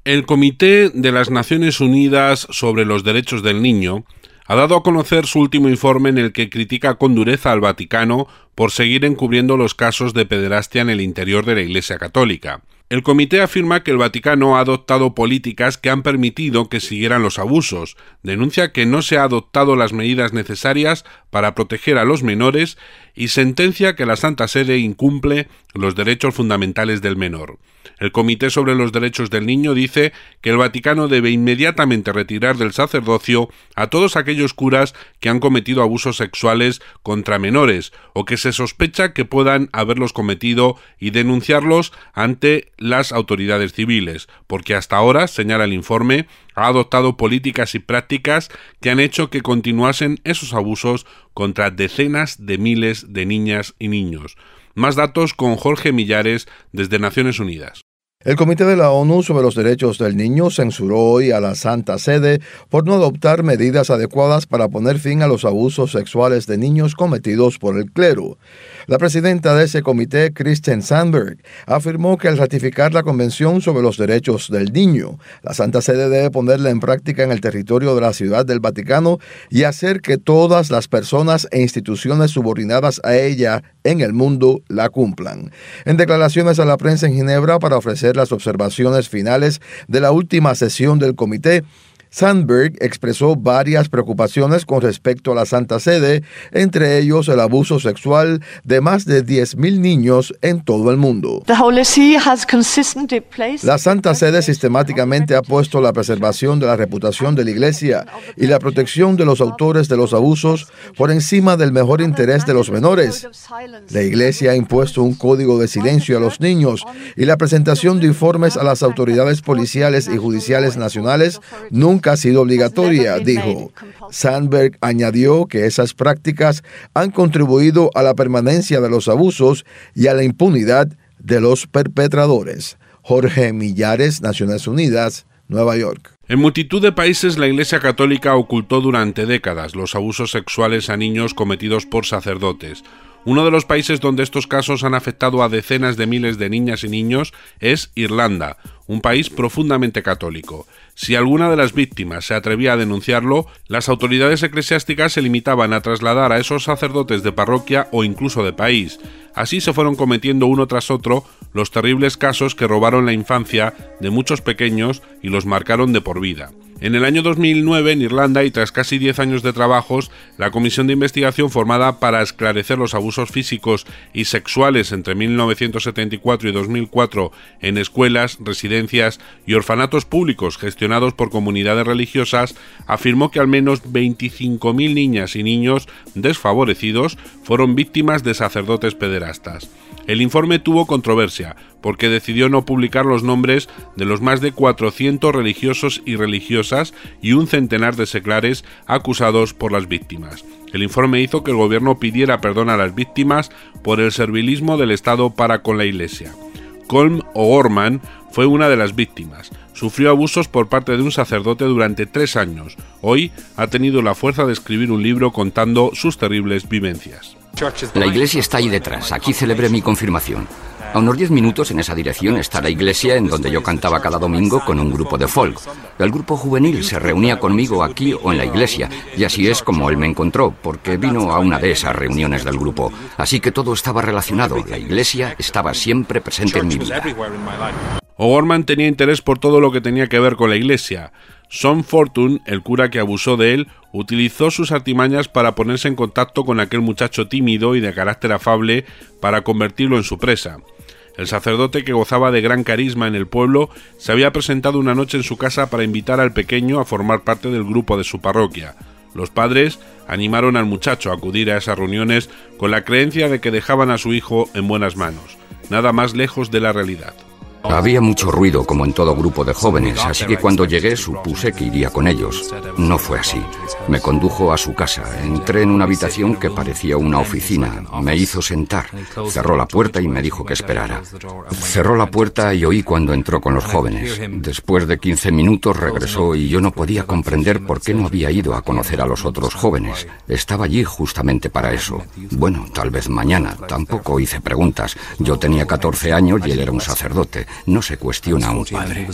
El Comité de las Naciones Unidas sobre los Derechos del Niño ha dado a conocer su último informe en el que critica con dureza al Vaticano por seguir encubriendo los casos de pederastia en el interior de la Iglesia Católica. El comité afirma que el Vaticano ha adoptado políticas que han permitido que siguieran los abusos, denuncia que no se han adoptado las medidas necesarias para proteger a los menores y sentencia que la Santa Sede incumple los derechos fundamentales del menor. El Comité sobre los Derechos del Niño dice que el Vaticano debe inmediatamente retirar del sacerdocio a todos aquellos curas que han cometido abusos sexuales contra menores o que se sospecha que puedan haberlos cometido y denunciarlos ante las autoridades civiles, porque hasta ahora, señala el informe, ha adoptado políticas y prácticas que han hecho que continuasen esos abusos contra decenas de miles de niñas y niños. Más datos con Jorge Millares desde Naciones Unidas. El Comité de la ONU sobre los Derechos del Niño censuró hoy a la Santa Sede por no adoptar medidas adecuadas para poner fin a los abusos sexuales de niños cometidos por el clero. La presidenta de ese comité, Kristen Sandberg, afirmó que al ratificar la Convención sobre los Derechos del Niño, la Santa Sede debe ponerla en práctica en el territorio de la Ciudad del Vaticano y hacer que todas las personas e instituciones subordinadas a ella en el mundo la cumplan. En declaraciones a la prensa en Ginebra para ofrecer las observaciones finales de la última sesión del comité, Sandberg expresó varias preocupaciones con respecto a la Santa Sede, entre ellos el abuso sexual de más de 10,000 niños en todo el mundo. La Santa Sede sistemáticamente ha puesto la preservación de la reputación de la Iglesia y la protección de los autores de los abusos por encima del mejor interés de los menores. La Iglesia ha impuesto un código de silencio a los niños y la presentación de informes a las autoridades policiales y judiciales nacionales nunca ha sido obligatoria, dijo. Sandberg añadió que esas prácticas han contribuido a la permanencia de los abusos y a la impunidad de los perpetradores. Jorge Millares, Naciones Unidas, Nueva York. En multitud de países la Iglesia Católica ocultó durante décadas los abusos sexuales a niños cometidos por sacerdotes. Uno de los países donde estos casos han afectado a decenas de miles de niñas y niños es Irlanda, un país profundamente católico. Si alguna de las víctimas se atrevía a denunciarlo, las autoridades eclesiásticas se limitaban a trasladar a esos sacerdotes de parroquia o incluso de país. Así se fueron cometiendo uno tras otro los terribles casos que robaron la infancia de muchos pequeños y los marcaron de por vida. En el año 2009, en Irlanda, y tras casi 10 años de trabajos, la comisión de investigación formada para esclarecer los abusos físicos y sexuales entre 1974 y 2004 en escuelas, residencias y orfanatos públicos gestionados por comunidades religiosas, afirmó que al menos 25.000 niñas y niños desfavorecidos fueron víctimas de sacerdotes pederastas. El informe tuvo controversia, porque decidió no publicar los nombres de los más de 400 religiosos y religiosas y un centenar de seglares acusados por las víctimas. El informe hizo que el gobierno pidiera perdón a las víctimas por el servilismo del Estado para con la Iglesia. Colm O'Gorman fue una de las víctimas. Sufrió abusos por parte de un sacerdote durante 3 años. Hoy ha tenido la fuerza de escribir un libro contando sus terribles vivencias. La iglesia está ahí detrás. Aquí celebré mi confirmación. A unos 10 minutos en esa dirección está la iglesia en donde yo cantaba cada domingo con un grupo de folk. El grupo juvenil se reunía conmigo aquí o en la iglesia, y así es como él me encontró, porque vino a una de esas reuniones del grupo. Así que todo estaba relacionado. La iglesia estaba siempre presente en mi vida. O'Gorman tenía interés por todo lo que tenía que ver con la iglesia. Sean Fortune, el cura que abusó de él, utilizó sus artimañas para ponerse en contacto con aquel muchacho tímido y de carácter afable para convertirlo en su presa. El sacerdote, que gozaba de gran carisma en el pueblo, se había presentado una noche en su casa para invitar al pequeño a formar parte del grupo de su parroquia. Los padres animaron al muchacho a acudir a esas reuniones con la creencia de que dejaban a su hijo en buenas manos. Nada más lejos de la realidad. Había mucho ruido, como en todo grupo de jóvenes, así que cuando llegué supuse que iría con ellos. No fue así. Me condujo a su casa. Entré en una habitación que parecía una oficina. Me hizo sentar. Cerró la puerta y me dijo que esperara. Cerró la puerta y oí cuando entró con los jóvenes. Después de 15 minutos regresó y yo no podía comprender por qué no había ido a conocer a los otros jóvenes. Estaba allí justamente para eso. Bueno, tal vez mañana. Tampoco hice preguntas. Yo tenía 14 años y él era un sacerdote. No se cuestiona a un padre.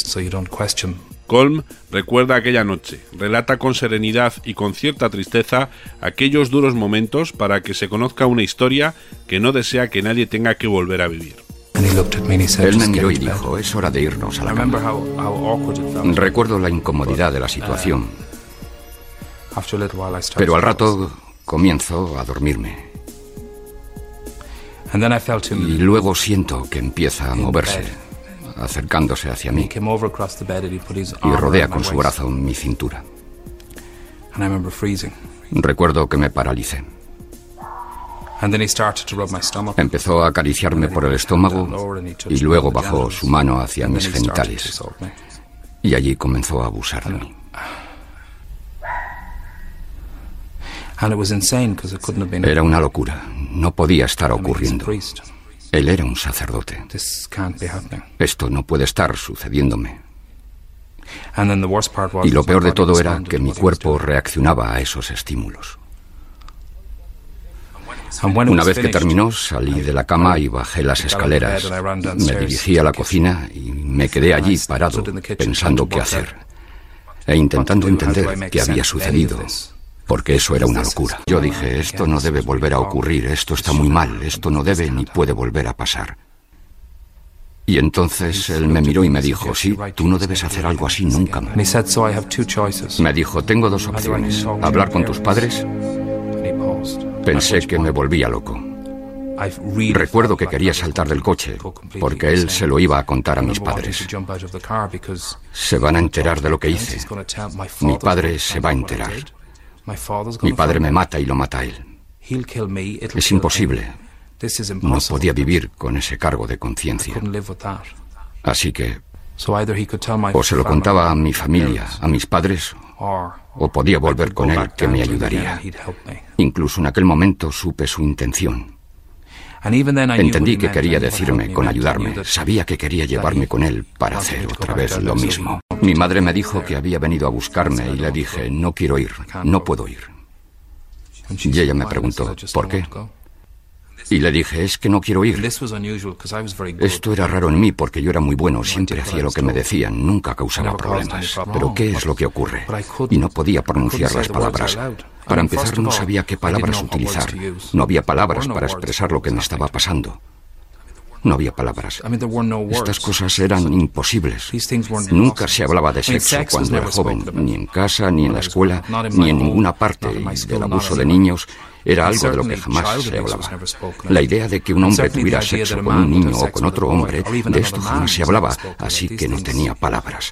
Colm recuerda aquella noche, relata con serenidad y con cierta tristeza aquellos duros momentos para que se conozca una historia que no desea que nadie tenga que volver a vivir. Él me miró y dijo, es hora de irnos a la cama. Recuerdo la incomodidad de la situación, pero al rato comienzo a dormirme. Y luego siento que empieza a moverse, acercándose hacia mí, y rodea con su brazo mi cintura. Recuerdo que me paralicé. Empezó a acariciarme por el estómago y luego bajó su mano hacia mis genitales. Y allí comenzó a abusar de mí. Era una locura. No podía estar ocurriendo. Él era un sacerdote. Esto no puede estar sucediéndome. Y lo peor de todo era que mi cuerpo reaccionaba a esos estímulos. Una vez que terminó, salí de la cama y bajé las escaleras. Me dirigí a la cocina y me quedé allí parado, pensando qué hacer, e intentando entender qué había sucedido, porque eso era una locura. Yo dije, esto no debe volver a ocurrir, esto está muy mal, esto no debe ni puede volver a pasar. Y entonces él me miró y me dijo, sí, tú no debes hacer algo así nunca más. Me dijo, tengo dos opciones, hablar con tus padres. Pensé que me volvía loco. Recuerdo que quería saltar del coche, porque él se lo iba a contar a mis padres. Se van a enterar de lo que hice. Mi padre se va a enterar. Mi padre me mata y lo mata a él. Es imposible. No podía vivir con ese cargo de conciencia. Así que o se lo contaba a mi familia, a mis padres, o podía volver con él, que me ayudaría. Incluso en aquel momento supe su intención. Entendí que quería decirme con ayudarme. Sabía que quería llevarme con él para hacer otra vez lo mismo. Mi madre me dijo que había venido a buscarme y le dije, no quiero ir, no puedo ir. Y ella me preguntó, ¿por qué? Y le dije, es que no quiero ir. Esto era raro en mí porque yo era muy bueno, siempre hacía lo que me decían, nunca causaba problemas. Pero ¿qué es lo que ocurre? Y no podía pronunciar las palabras. Para empezar, no sabía qué palabras utilizar. No había palabras para expresar lo que me estaba pasando. No había palabras. Estas cosas eran imposibles. Nunca se hablaba de sexo cuando era joven, ni en casa, ni en la escuela, ni en ninguna parte. Y del abuso de niños era algo de lo que jamás se hablaba. La idea de que un hombre tuviera sexo con un niño o con otro hombre, de esto jamás se hablaba, así que no tenía palabras.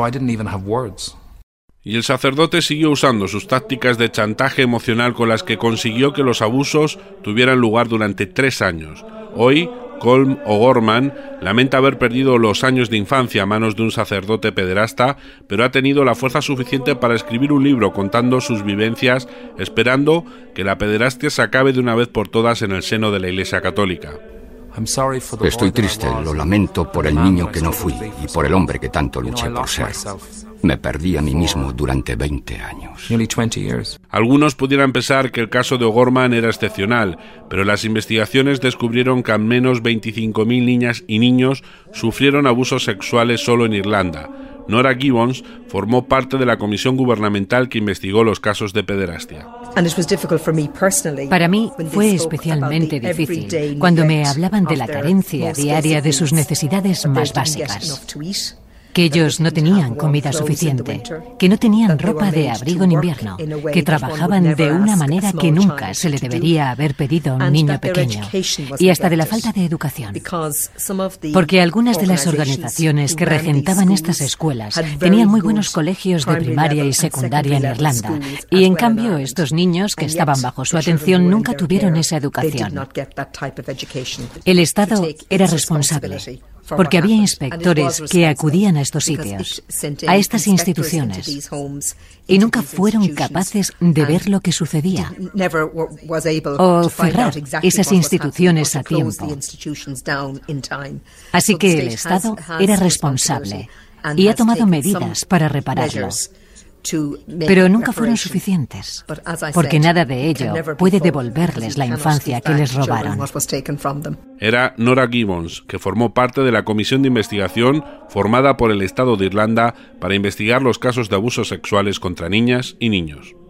Y el sacerdote siguió usando sus tácticas de chantaje emocional con las que consiguió que los abusos tuvieran lugar durante 3 años. Hoy, Colm O'Gorman lamenta haber perdido los años de infancia a manos de un sacerdote pederasta, pero ha tenido la fuerza suficiente para escribir un libro contando sus vivencias, esperando que la pederastia se acabe de una vez por todas en el seno de la Iglesia Católica. Estoy triste, lo lamento por el niño que no fui y por el hombre que tanto luché por ser. Me perdí a mí mismo durante 20 años. Algunos pudieran pensar que el caso de O'Gorman era excepcional, pero las investigaciones descubrieron que al menos 25.000 niñas y niños sufrieron abusos sexuales solo en Irlanda. Nora Gibbons formó parte de la comisión gubernamental que investigó los casos de pederastia. Para mí fue especialmente difícil cuando me hablaban de la carencia diaria de sus necesidades más básicas. Que ellos no tenían comida suficiente, que no tenían ropa de abrigo en invierno, que trabajaban de una manera que nunca se le debería haber pedido a un niño pequeño, y hasta de la falta de educación. Porque algunas de las organizaciones que regentaban estas escuelas tenían muy buenos colegios de primaria y secundaria en Irlanda, y en cambio estos niños que estaban bajo su atención nunca tuvieron esa educación. El Estado era responsable, porque había inspectores que acudían a estos sitios, a estas instituciones, y nunca fueron capaces de ver lo que sucedía o cerrar esas instituciones a tiempo. Así que el Estado era responsable y ha tomado medidas para repararlo. Pero nunca fueron suficientes, porque nada de ello puede devolverles la infancia que les robaron. Era Nora Gibbons, que formó parte de la comisión de investigación formada por el Estado de Irlanda para investigar los casos de abusos sexuales contra niñas y niños.